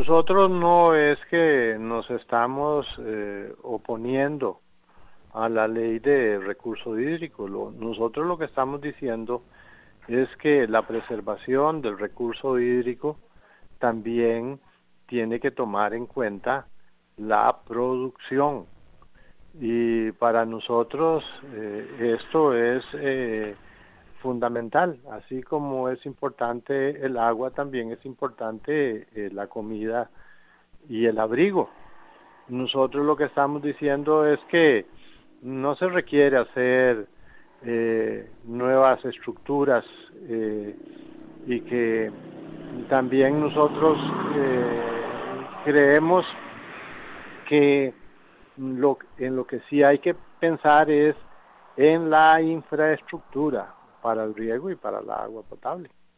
nosotros no es que nos estamos oponiendo a la ley de recurso hídrico. Nosotros lo que estamos diciendo es que la preservación del recurso hídrico también tiene que tomar en cuenta la producción. Y para nosotros esto es fundamental. Así como es importante el agua, también es importante la comida y el abrigo. Nosotros lo que estamos diciendo es que no se requiere hacer nuevas estructuras y que también nosotros creemos que en lo que sí hay que pensar es en la infraestructura para el riego y para el agua potable.